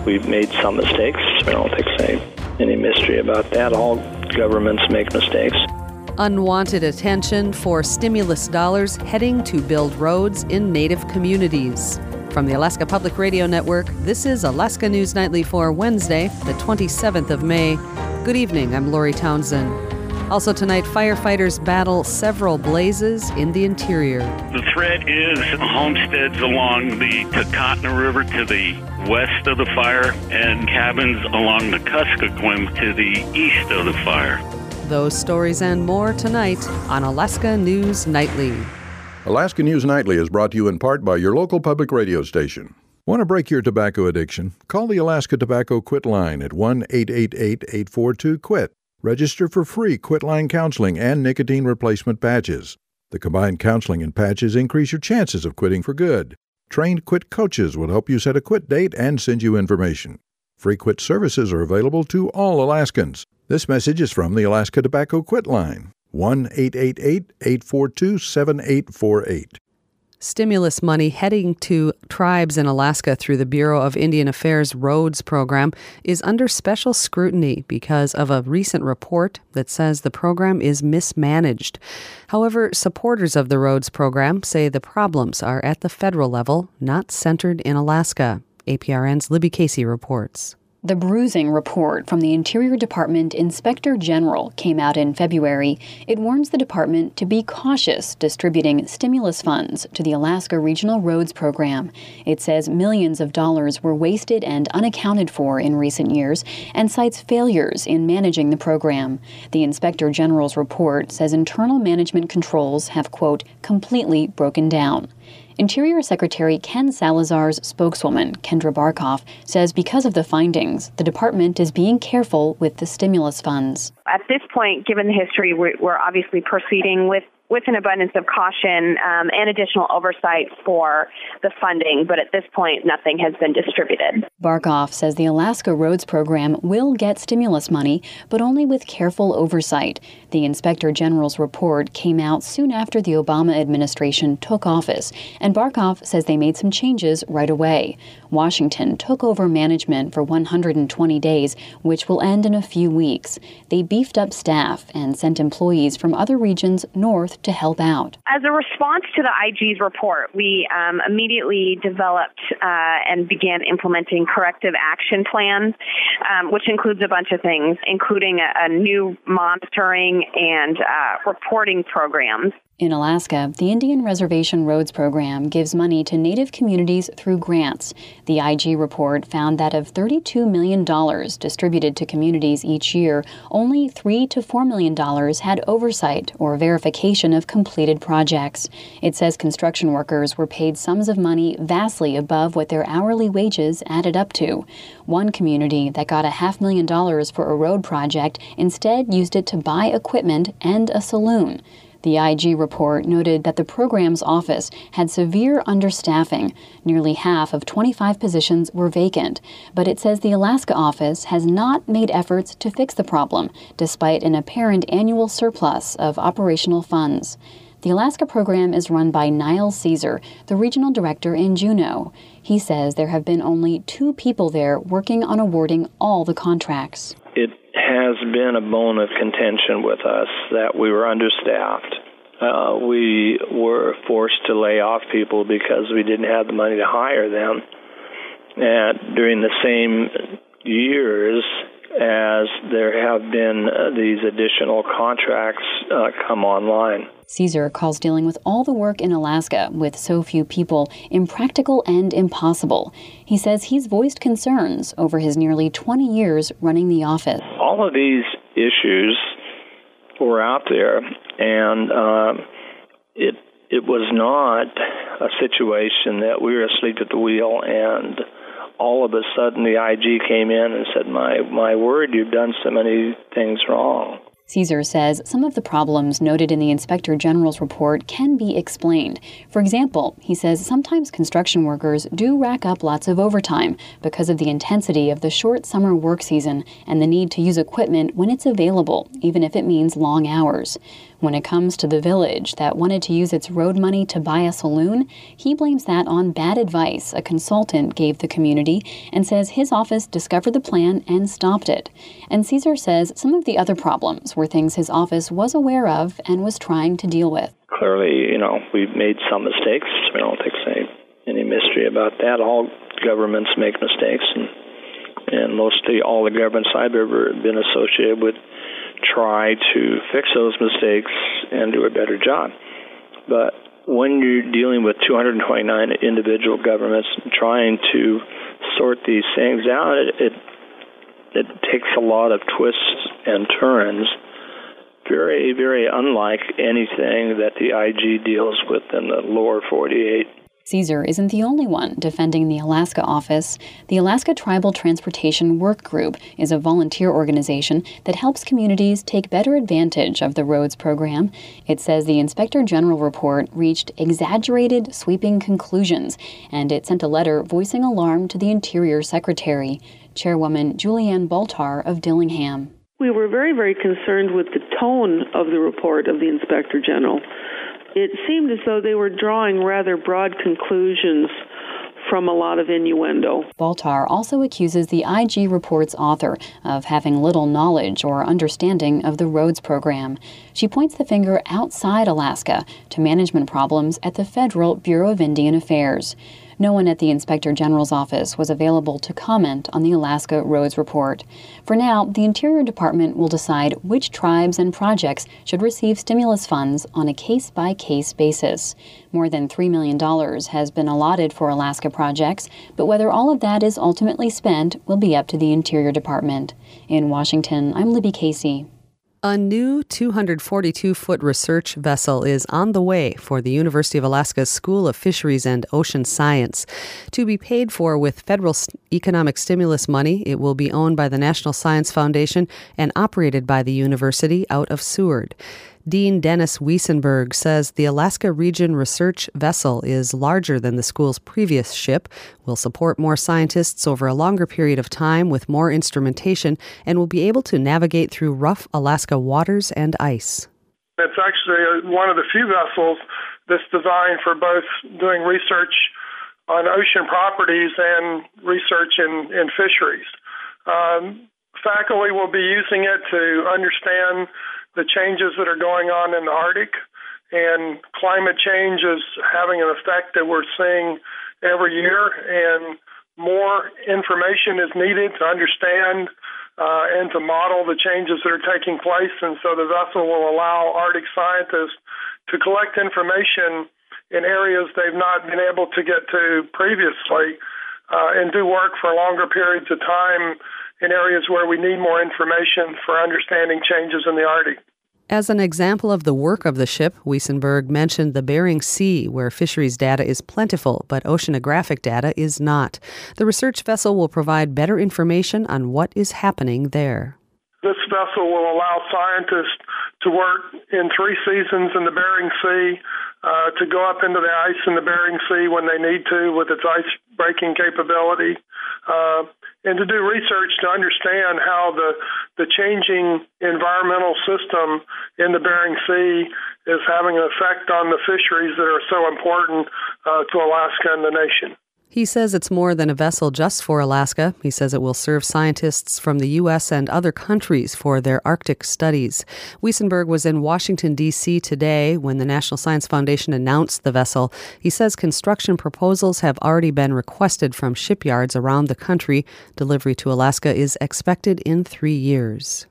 we've made some mistakes. I don't think there's any mystery about that. All governments make mistakes. Unwanted attention for stimulus dollars heading to build roads in Native communities. From the Alaska Public Radio Network, this is Alaska News Nightly for Wednesday, the 27th of May. Good evening, I'm Lori Townsend. Also tonight, firefighters battle several blazes in the interior. The threat is homesteads along the Takotna River to the west of the fire and cabins along the Kuskokwim to the east of the fire. Those stories and more tonight on Alaska News Nightly. Alaska News Nightly is brought to you in part by your local public radio station. Want to break your tobacco addiction? Call the Alaska Tobacco Quit Line at 1-888-842-QUIT. Register for free quit-line counseling and nicotine replacement patches. The combined counseling and patches increase your chances of quitting for good. Trained quit coaches will help you set a quit date and send you information. Free quit services are available to all Alaskans. This message is from the Alaska Tobacco Quit Line, 1-888-842-7848. Stimulus money heading to tribes in Alaska through the Bureau of Indian Affairs Roads program is under special scrutiny because of a recent report that says the program is mismanaged. However, supporters of the roads program say the problems are at the federal level, not centered in Alaska. APRN's Libby Casey reports. The bruising report from the Interior Department Inspector General came out in February. It warns the department to be cautious distributing stimulus funds to the Alaska Regional Roads Program. It says millions of dollars were wasted and unaccounted for in recent years and cites failures in managing the program. The Inspector General's report says internal management controls have, quote, completely broken down. Interior Secretary Ken Salazar's spokeswoman, Kendra Barkoff, says because of the findings, the department is being careful with the stimulus funds. At this point, given the history, we're obviously proceeding with an abundance of caution and additional oversight for the funding, but at this point, nothing has been distributed. Barkoff says the Alaska Roads Program will get stimulus money, but only with careful oversight. The Inspector General's report came out soon after the Obama administration took office, and Barkoff says they made some changes right away. Washington took over management for 120 days, which will end in a few weeks. They beefed up staff and sent employees from other regions north to help out. As a response to the IG's report, we immediately developed and began implementing corrective action plans, which includes a bunch of things, including a new monitoring and reporting programs. In Alaska, the Indian Reservation Roads Program gives money to Native communities through grants. The IG report found that of $32 million distributed to communities each year, only $3 to $4 million had oversight or verification of completed projects. It says construction workers were paid sums of money vastly above what their hourly wages added up to. One community that got $500,000 for a road project instead used it to buy equipment and a saloon. The IG report noted that the program's office had severe understaffing. Nearly half of 25 positions were vacant. But it says the Alaska office has not made efforts to fix the problem, despite an apparent annual surplus of operational funds. The Alaska program is run by Niall Caesar, the regional director in Juneau. He says there have been only 2 people there working on awarding all the contracts. It has been a bone of contention with us that we were understaffed. We were forced to lay off people because we didn't have the money to hire them. And during the same years as there have been these additional contracts come online. Caesar calls dealing with all the work in Alaska with so few people impractical and impossible. He says he's voiced concerns over his nearly 20 years running the office. All of these issues were out there, and it was not a situation that we were asleep at the wheel and all of a sudden the IG came in and said, my word, you've done so many things wrong. Caesar says some of the problems noted in the Inspector General's report can be explained. For example, he says sometimes construction workers do rack up lots of overtime because of the intensity of the short summer work season and the need to use equipment when it's available, even if it means long hours. When it comes to the village that wanted to use its road money to buy a saloon, he blames that on bad advice a consultant gave the community and says his office discovered the plan and stopped it. And Caesar says some of the other problems were things his office was aware of and was trying to deal with. Clearly, we've made some mistakes. We don't think there's any mystery about that. All governments make mistakes, and mostly all the governments I've ever been associated with try to fix those mistakes and do a better job. But when you're dealing with 229 individual governments trying to sort these things out, it takes a lot of twists and turns, very, very unlike anything that the IG deals with in the lower 48. Caesar isn't the only one defending the Alaska office. The Alaska Tribal Transportation Work Group is a volunteer organization that helps communities take better advantage of the roads program. It says the Inspector General report reached exaggerated, sweeping conclusions, and it sent a letter voicing alarm to the Interior Secretary. Chairwoman Julianne Baltar of Dillingham. We were very, very concerned with the tone of the report of the Inspector General. It seemed as though they were drawing rather broad conclusions from a lot of innuendo. Baltar also accuses the IG report's author of having little knowledge or understanding of the roads program. She points the finger outside Alaska to management problems at the Federal Bureau of Indian Affairs. No one at the Inspector General's office was available to comment on the Alaska Roads Report. For now, the Interior Department will decide which tribes and projects should receive stimulus funds on a case-by-case basis. More than $3 million has been allotted for Alaska projects, but whether all of that is ultimately spent will be up to the Interior Department. In Washington, I'm Libby Casey. A new 242-foot research vessel is on the way for the University of Alaska's School of Fisheries and Ocean Science. To be paid for with federal economic stimulus money, it will be owned by the National Science Foundation and operated by the university out of Seward. Dean Dennis Wiesenberg says the Alaska Region Research Vessel is larger than the school's previous ship, will support more scientists over a longer period of time with more instrumentation, and will be able to navigate through rough Alaska waters and ice. It's actually one of the few vessels that's designed for both doing research on ocean properties and research in fisheries. Faculty will be using it to understand the changes that are going on in the Arctic, and climate change is having an effect that we're seeing every year, and more information is needed to understand and to model the changes that are taking place. And so the vessel will allow Arctic scientists to collect information in areas they've not been able to get to previously and do work for longer periods of time in areas where we need more information for understanding changes in the Arctic. As an example of the work of the ship, Wiesenberg mentioned the Bering Sea, where fisheries data is plentiful, but oceanographic data is not. The research vessel will provide better information on what is happening there. This vessel will allow scientists to work in 3 seasons in the Bering Sea, to go up into the ice in the Bering Sea when they need to with its ice-breaking capability, and to do research to understand how the changing environmental system in the Bering Sea is having an effect on the fisheries that are so important to Alaska and the nation. He says it's more than a vessel just for Alaska. He says it will serve scientists from the U.S. and other countries for their Arctic studies. Wiesenberg was in Washington, D.C. today when the National Science Foundation announced the vessel. He says construction proposals have already been requested from shipyards around the country. Delivery to Alaska is expected in 3 years.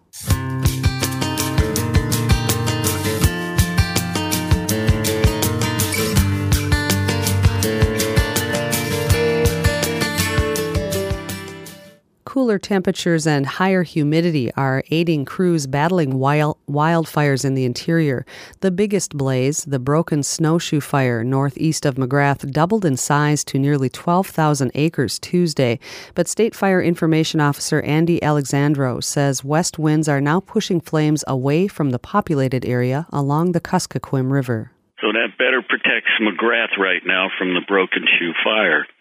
Cooler temperatures and higher humidity are aiding crews battling wildfires in the interior. The biggest blaze, the Broken Snowshoe Fire northeast of McGrath, doubled in size to nearly 12,000 acres Tuesday. But State Fire Information Officer Andy Alexandro says west winds are now pushing flames away from the populated area along the Kuskokwim River. So that better protects McGrath right now from the Broken Shoe Fire.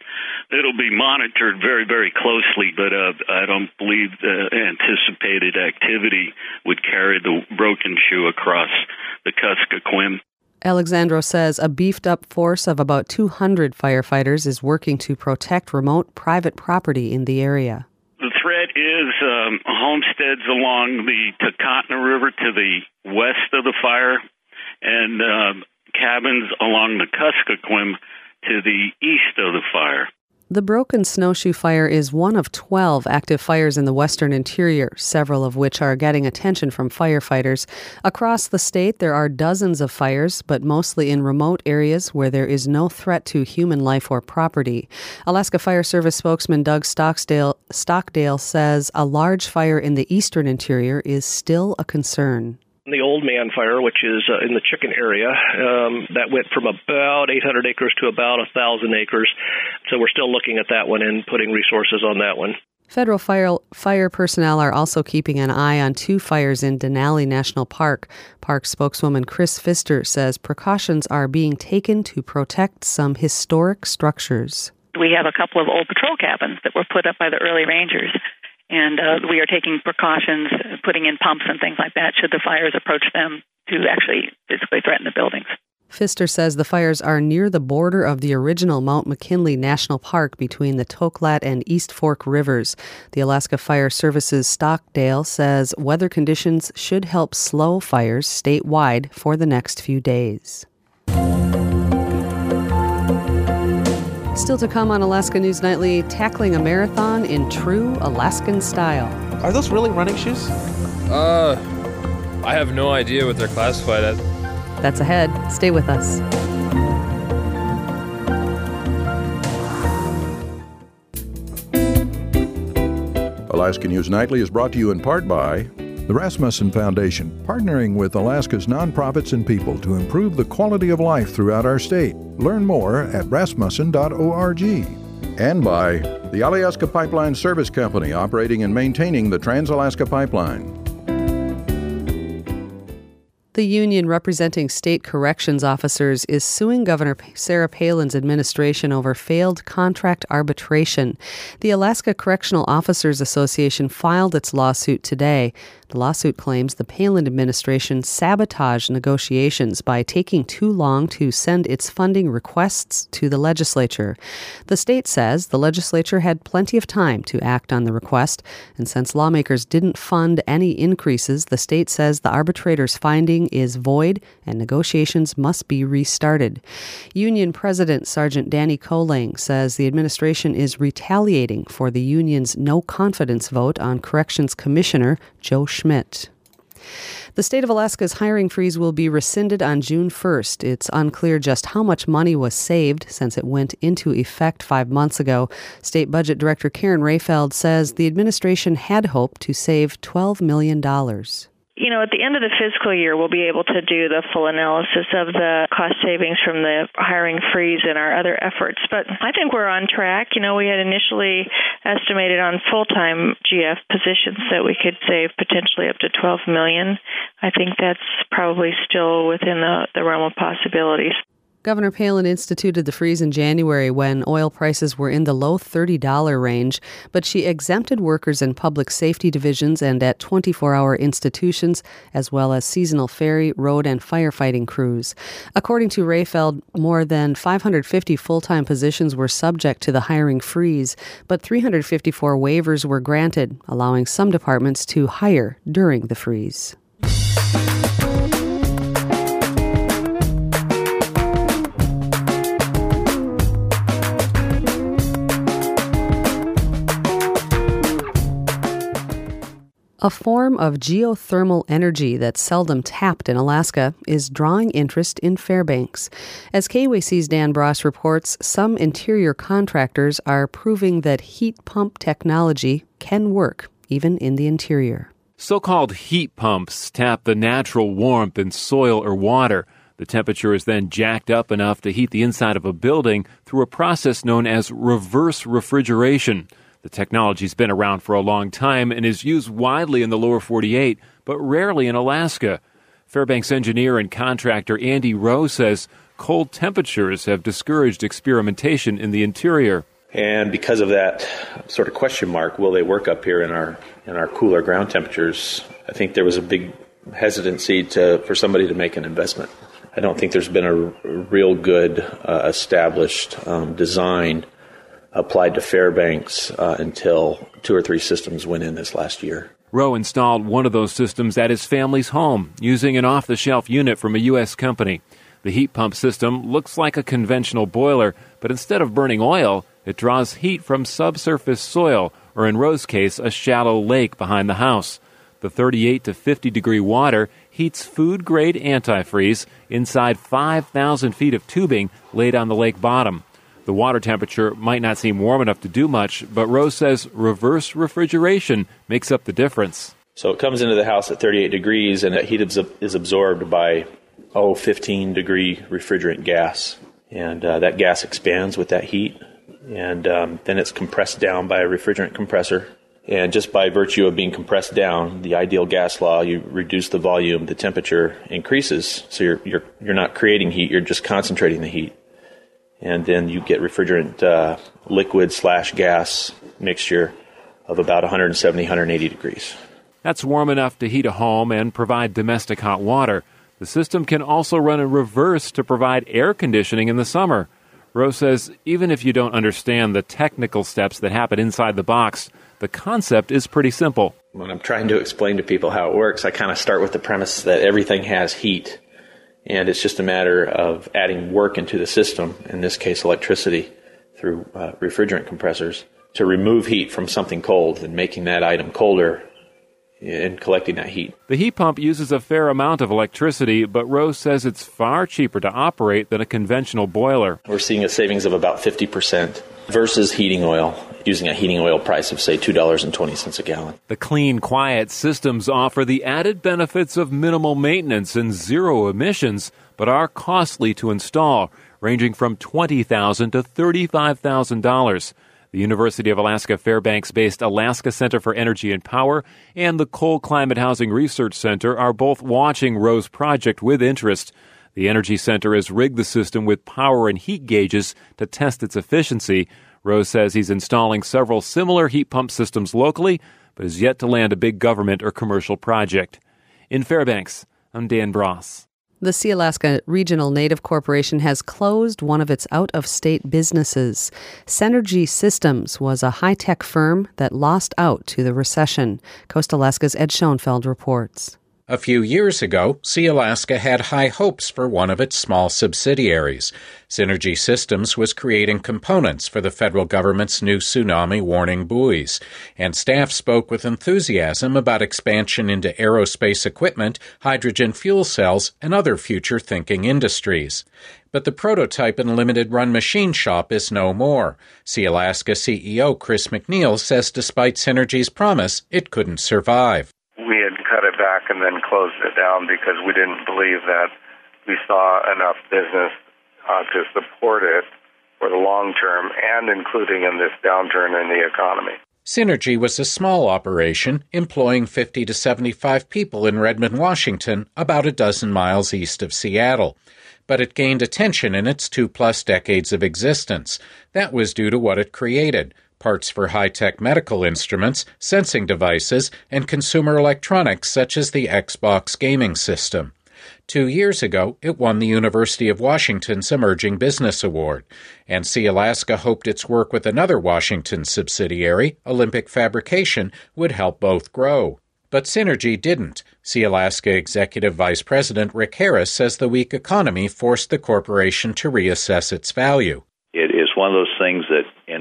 It'll be monitored very, very closely, but I don't believe the anticipated activity would carry the broken shoe across the Kuskokwim. Alexandro says a beefed-up force of about 200 firefighters is working to protect remote private property in the area. The threat is homesteads along the Takotna River to the west of the fire and cabins along the Kuskokwim to the east of the fire. The Broken Snowshoe Fire is one of 12 active fires in the western interior, several of which are getting attention from firefighters. Across the state, there are dozens of fires, but mostly in remote areas where there is no threat to human life or property. Alaska Fire Service spokesman Doug Stockdale says a large fire in the eastern interior is still a concern. The Old Man Fire, which is in the Chicken area, that went from about 800 acres to about 1,000 acres. So we're still looking at that one and putting resources on that one. Federal fire personnel are also keeping an eye on 2 fires in Denali National Park. Park spokeswoman Chris Pfister says precautions are being taken to protect some historic structures. We have a couple of old patrol cabins that were put up by the early rangers. And we are taking precautions, putting in pumps and things like that should the fires approach them to actually physically threaten the buildings. Pfister says the fires are near the border of the original Mount McKinley National Park between the Toklat and East Fork rivers. The Alaska Fire Service's Stockdale says weather conditions should help slow fires statewide for the next few days. Still to come on Alaska News Nightly, tackling a marathon in true Alaskan style. Are those really running shoes? I have no idea what they're classified at. That's ahead. Stay with us. Alaska News Nightly is brought to you in part by the Rasmussen Foundation, partnering with Alaska's nonprofits and people to improve the quality of life throughout our state. Learn more at rasmussen.org. And by the Alyeska Pipeline Service Company, operating and maintaining the Trans-Alaska Pipeline. The union representing state corrections officers is suing Governor Sarah Palin's administration over failed contract arbitration. The Alaska Correctional Officers Association filed its lawsuit today. The lawsuit claims the Palin administration sabotaged negotiations by taking too long to send its funding requests to the legislature. The state says the legislature had plenty of time to act on the request, and since lawmakers didn't fund any increases, the state says the arbitrator's finding is void and negotiations must be restarted. Union President Sergeant Danny Kolang says the administration is retaliating for the union's no-confidence vote on Corrections Commissioner Joe Schmidt. The state of Alaska's hiring freeze will be rescinded on June 1st. It's unclear just how much money was saved since it went into effect 5 months ago. State Budget Director Karen Rayfeld says the administration had hoped to save $12 million. You know, at the end of the fiscal year, we'll be able to do the full analysis of the cost savings from the hiring freeze and our other efforts. But I think we're on track. You know, we had initially estimated on full-time GF positions that we could save potentially up to $12 million. I think that's probably still within the realm of possibilities. Governor Palin instituted the freeze in January when oil prices were in the low $30 range, but she exempted workers in public safety divisions and at 24-hour institutions, as well as seasonal ferry, road, and firefighting crews. According to Rayfeld, more than 550 full-time positions were subject to the hiring freeze, but 354 waivers were granted, allowing some departments to hire during the freeze. A form of geothermal energy that's seldom tapped in Alaska is drawing interest in Fairbanks. As KUAC's Dan Bross reports, some interior contractors are proving that heat pump technology can work, even in the interior. So-called heat pumps tap the natural warmth in soil or water. The temperature is then jacked up enough to heat the inside of a building through a process known as reverse refrigeration. The technology's been around for a long time and is used widely in the lower 48, but rarely in Alaska. Fairbanks engineer and contractor Andy Rowe says cold temperatures have discouraged experimentation in the interior. And because of that sort of question mark, will they work up here in our cooler ground temperatures? I think there was a big hesitancy for somebody to make an investment. I don't think there's been a real good established design applied to Fairbanks until 2 or 3 systems went in this last year. Rowe installed one of those systems at his family's home using an off-the-shelf unit from a U.S. company. The heat pump system looks like a conventional boiler, but instead of burning oil, it draws heat from subsurface soil, or in Rowe's case, a shallow lake behind the house. The 38 to 50 degree water heats food-grade antifreeze inside 5,000 feet of tubing laid on the lake bottom. The water temperature might not seem warm enough to do much, but Rowe says reverse refrigeration makes up the difference. So it comes into the house at 38 degrees, and that heat is absorbed by 15-degree refrigerant gas. And that gas expands with that heat, and then it's compressed down by a refrigerant compressor. And just by virtue of being compressed down, the ideal gas law, you reduce the volume, the temperature increases. So you're not creating heat, you're just concentrating the heat. And then you get refrigerant liquid/gas mixture of about 170, 180 degrees. That's warm enough to heat a home and provide domestic hot water. The system can also run in reverse to provide air conditioning in the summer. Rowe says even if you don't understand the technical steps that happen inside the box, the concept is pretty simple. When I'm trying to explain to people how it works, I kind of start with the premise that everything has heat, and it's just a matter of adding work into the system, in this case electricity, through refrigerant compressors, to remove heat from something cold and making that item colder and collecting that heat. The heat pump uses a fair amount of electricity, but Rowe says it's far cheaper to operate than a conventional boiler. We're seeing a savings of about 50% versus heating oil, using a heating oil price of, say, $2.20 a gallon. The clean, quiet systems offer the added benefits of minimal maintenance and zero emissions, but are costly to install, ranging from $20,000 to $35,000. The University of Alaska Fairbanks-based Alaska Center for Energy and Power and the Cold Climate Housing Research Center are both watching Rowe's project with interest. The Energy Center has rigged the system with power and heat gauges to test its efficiency. Rowe says he's installing several similar heat pump systems locally, but has yet to land a big government or commercial project. In Fairbanks, I'm Dan Bross. The Sealaska Regional Native Corporation has closed one of its out-of-state businesses. Synergy Systems was a high-tech firm that lost out to the recession. Coast Alaska's Ed Schoenfeld reports. A few years ago, Sealaska had high hopes for one of its small subsidiaries. Synergy Systems was creating components for the federal government's new tsunami warning buoys, and staff spoke with enthusiasm about expansion into aerospace equipment, hydrogen fuel cells, and other future-thinking industries. But the prototype and limited-run machine shop is no more. Sealaska CEO Chris McNeil says despite Synergy's promise, it couldn't survive. We had cut it back and then closed it down because we didn't believe that we saw enough business to support it for the long term and including in this downturn in the economy. Synergy was a small operation employing 50 to 75 people in Redmond, Washington, about a dozen miles east of Seattle. But it gained attention in its 2+ decades of existence. That was due to what it created: parts for high-tech medical instruments, sensing devices, and consumer electronics such as the Xbox gaming system. 2 years ago, it won the University of Washington's Emerging Business Award, and Sealaska hoped its work with another Washington subsidiary, Olympic Fabrication, would help both grow. But Synergy didn't. Sealaska Executive Vice President Rick Harris says the weak economy forced the corporation to reassess its value. It is one of those things that in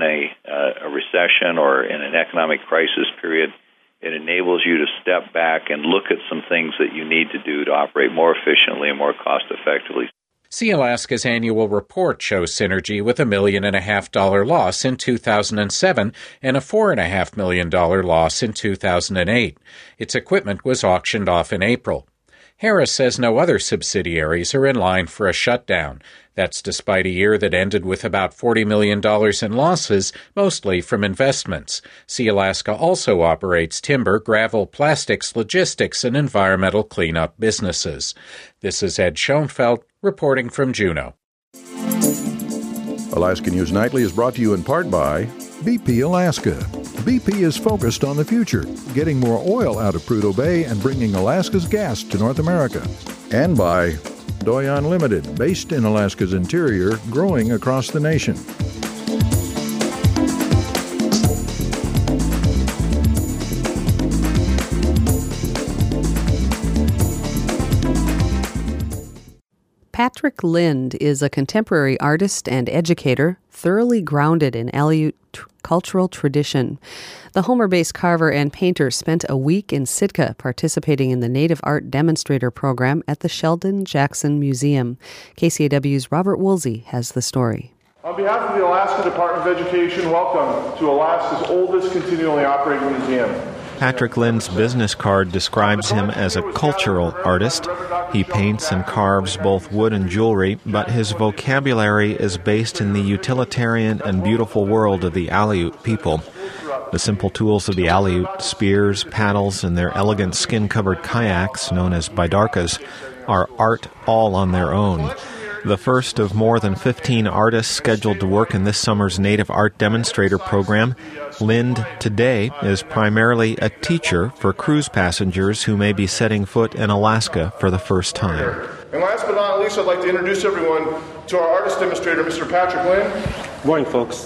a recession or in an economic crisis period, it enables you to step back and look at some things that you need to do to operate more efficiently and more cost effectively. Sealaska's annual report shows Synergy with a $1.5 million loss in 2007 and a $4.5 million loss in 2008. Its equipment was auctioned off in April. Harris says no other subsidiaries are in line for a shutdown. That's despite a year that ended with about $40 million in losses, mostly from investments. Sealaska also operates timber, gravel, plastics, logistics, and environmental cleanup businesses. This is Ed Schoenfeld reporting from Juneau. Alaska News Nightly is brought to you in part by BP Alaska. BP is focused on the future, getting more oil out of Prudhoe Bay and bringing Alaska's gas to North America. And by Doyon Limited, based in Alaska's interior, growing across the nation. Patrick Lind is a contemporary artist and educator, thoroughly grounded in Aleut cultural tradition. The Homer-based carver and painter spent a week in Sitka participating in the Native Art Demonstrator program at the Sheldon Jackson Museum. KCAW's Robert Woolsey has the story. On behalf of the Alaska Department of Education, welcome to Alaska's oldest continually operating museum. Patrick Lind's business card describes him as a cultural artist. He paints and carves both wood and jewelry, but his vocabulary is based in the utilitarian and beautiful world of the Aleut people. The simple tools of the Aleut, spears, paddles, and their elegant skin-covered kayaks, known as bidarkas, are art all on their own. The first of more than 15 artists scheduled to work in this summer's Native Art Demonstrator program, Lind today is primarily a teacher for cruise passengers who may be setting foot in Alaska for the first time. And last but not least, I'd like to introduce everyone to our artist demonstrator, Mr. Patrick Lind. Good morning, folks.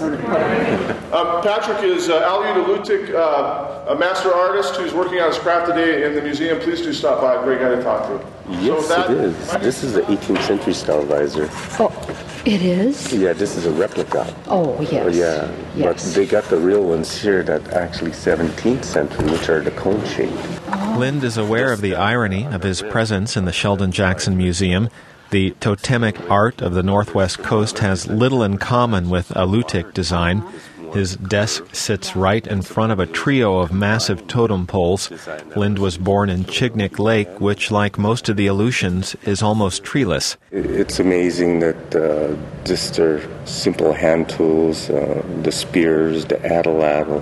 Patrick is Aleut Alutiiq, a master artist who's working on his craft today in the museum. Please do stop by. Great guy to talk to. Yes, it is. This is the 18th century style visor. Oh, it is? Yeah, this is a replica. Oh, yes. Yeah, yes. But they got the real ones here that actually 17th century, which are the cone shape. Lind is aware of the irony of his presence in the Sheldon Jackson Museum. The totemic art of the Northwest Coast has little in common with Alutiiq design. His desk sits right in front of a trio of massive totem poles. Lind was born in Chignik Lake, which, like most of the Aleutians, is almost treeless. It's amazing that just their simple hand tools, the spears, the atlatl,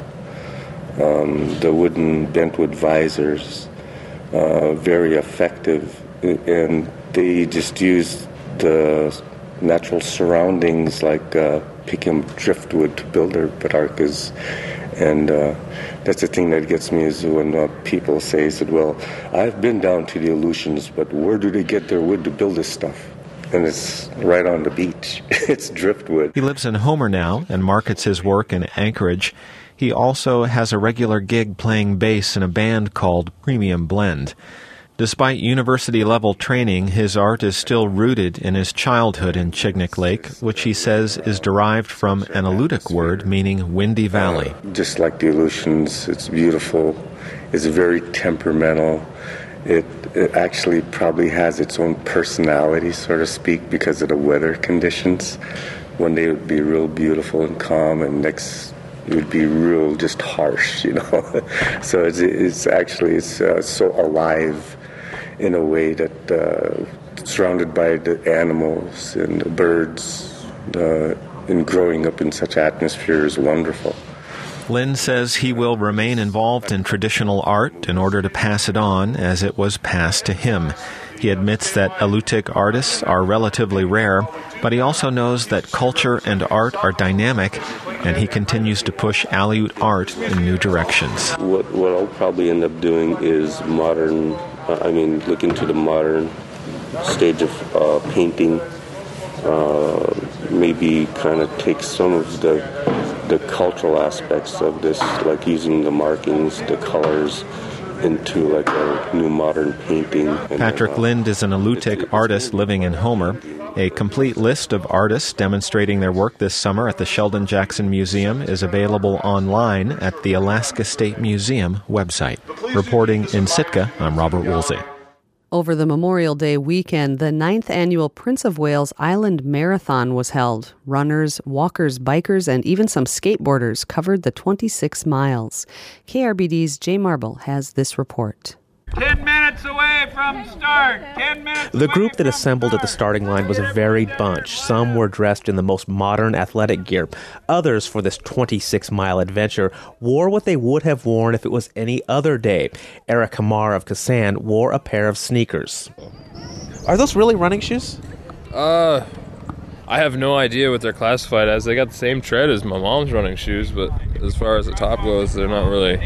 the wooden bentwood visors, very effective, and they just use the natural surroundings like picking driftwood to build their bidarkas. And that's the thing that gets me is when people say, well, I've been down to the Aleutians, but where do they get their wood to build this stuff? And it's right on the beach. It's driftwood. He lives in Homer now and markets his work in Anchorage. He also has a regular gig playing bass in a band called Premium Blend. Despite university-level training, his art is still rooted in his childhood in Chignik Lake, which he says is derived from an Alutiiq word meaning windy valley. Just like the Aleutians, it's beautiful. It's very temperamental. It actually probably has its own personality, so to speak, because of the weather conditions. One day it would be real beautiful and calm, and next it would be real just harsh, you know. So it's actually so alive in a way that surrounded by the animals and the birds, and growing up in such atmosphere is wonderful. Lind says he will remain involved in traditional art in order to pass it on as it was passed to him. He admits that Alutiiq artists are relatively rare, but he also knows that culture and art are dynamic, and he continues to push Aleut art in new directions. What I'll probably end up doing is look into the modern stage of painting, maybe kind of take some of the cultural aspects of this, like using the markings, the colors, into like a new modern painting. Patrick Lind is an Alutiiq artist living in Homer. A complete list of artists demonstrating their work this summer at the Sheldon Jackson Museum is available online at the Alaska State Museum website. Reporting in Sitka, I'm Robert Woolsey. Over the Memorial Day weekend, the 9th annual Prince of Wales Island Marathon was held. Runners, walkers, bikers, and even some skateboarders covered the 26 miles. KRBD's Jay Marble has this report. 10 minutes away from start. 10 minutes. The group that assembled at the starting line was a varied bunch. Some were dressed in the most modern athletic gear. Others, for this 26-mile adventure, wore what they would have worn if it was any other day. Eric Hamar of Kasan wore a pair of sneakers. Are those really running shoes? I have no idea what they're classified as. They got the same tread as my mom's running shoes, but as far as the top goes, they're not really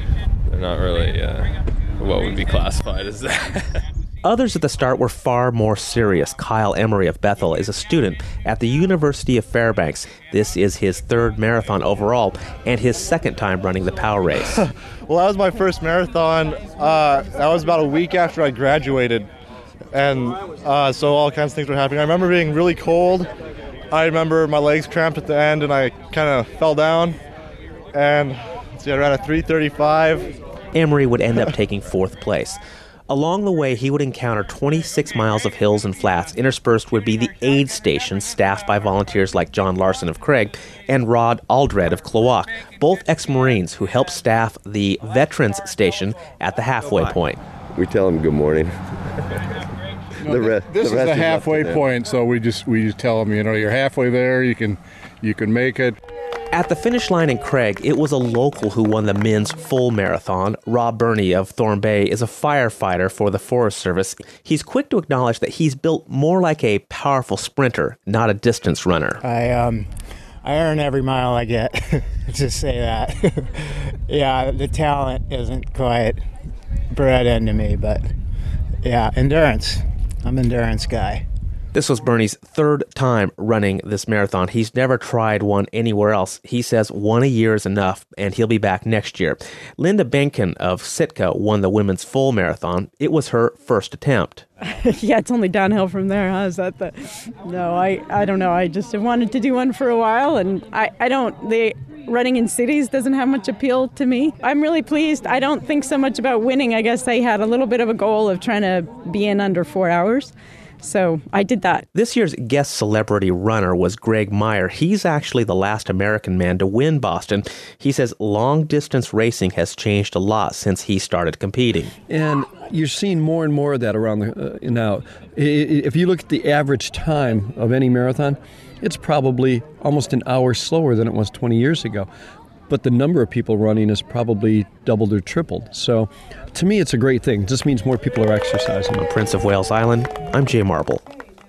what would be classified as that. Others at the start were far more serious. Kyle Emery of Bethel is a student at the University of Fairbanks. This is his third marathon overall and his second time running the POW race. Well, that was my first marathon. That was about a week after I graduated. And so all kinds of things were happening. I remember being really cold. I remember my legs cramped at the end and I kind of fell down. And I ran a 3:35. Emery would end up taking fourth place. Along the way, he would encounter 26 miles of hills and flats. Interspersed would be the aid stations staffed by volunteers like John Larson of Craig and Rod Aldred of Klawock, both ex-Marines who helped staff the Veterans Station at the halfway point. We tell them good morning. This is the halfway point, so we just tell them, you're halfway there, you can make it. At the finish line in Craig, it was a local who won the men's full marathon. Rob Burney of Thorn Bay is a firefighter for the Forest Service. He's quick to acknowledge that he's built more like a powerful sprinter, not a distance runner. I earn every mile I get. Just say that. Yeah, the talent isn't quite bred into me, but yeah, endurance. I'm an endurance guy. This was Bernie's third time running this marathon. He's never tried one anywhere else. He says one a year is enough, and he'll be back next year. Linda Benkin of Sitka won the women's full marathon. It was her first attempt. Yeah, it's only downhill from there, huh? Is that No, I don't know. I just wanted to do one for a while, and running in cities doesn't have much appeal to me. I'm really pleased. I don't think so much about winning. I guess I had a little bit of a goal of trying to be in under 4 hours. So I did that. This year's guest celebrity runner was Greg Meyer. He's actually the last American man to win Boston. He says long-distance racing has changed a lot since he started competing. And you're seeing more and more of that around now. If you look at the average time of any marathon, it's probably almost an hour slower than it was 20 years ago. But the number of people running is probably doubled or tripled. So to me, it's a great thing. It just means more people are exercising. From Prince of Wales Island, I'm Jay Marble.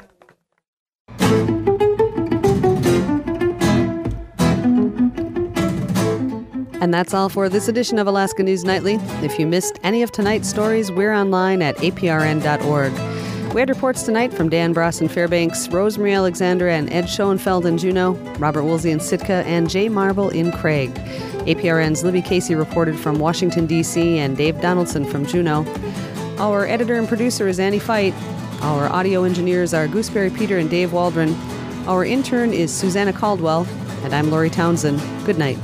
And that's all for this edition of Alaska News Nightly. If you missed any of tonight's stories, we're online at aprn.org. We had reports tonight from Dan Bross in Fairbanks, Rosemary Alexandra and Ed Schoenfeld in Juneau, Robert Woolsey in Sitka, and Jay Marble in Craig. APRN's Libby Casey reported from Washington, D.C., and Dave Donaldson from Juneau. Our editor and producer is Annie Fight. Our audio engineers are Gooseberry Peter and Dave Waldron. Our intern is Susanna Caldwell, and I'm Lori Townsend. Good night.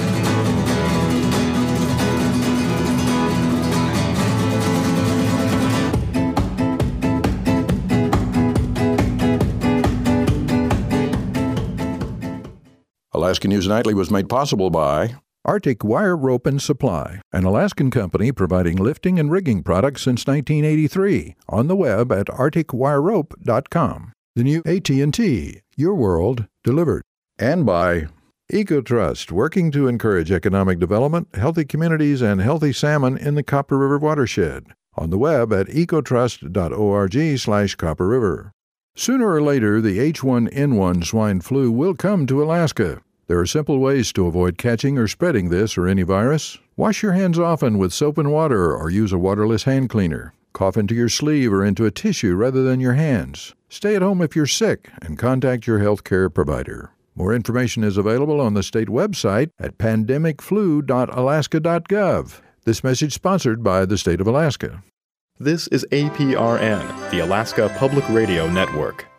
Alaska News Nightly was made possible by Arctic Wire Rope and Supply, an Alaskan company providing lifting and rigging products since 1983. On the web at arcticwirerope.com. The new AT&T, your world delivered. And by EcoTrust, working to encourage economic development, healthy communities, and healthy salmon in the Copper River watershed. On the web at ecotrust.org/Copper River. Sooner or later, the H1N1 swine flu will come to Alaska. There are simple ways to avoid catching or spreading this or any virus. Wash your hands often with soap and water or use a waterless hand cleaner. Cough into your sleeve or into a tissue rather than your hands. Stay at home if you're sick and contact your health care provider. More information is available on the state website at pandemicflu.alaska.gov. This message sponsored by the state of Alaska. This is APRN, the Alaska Public Radio Network.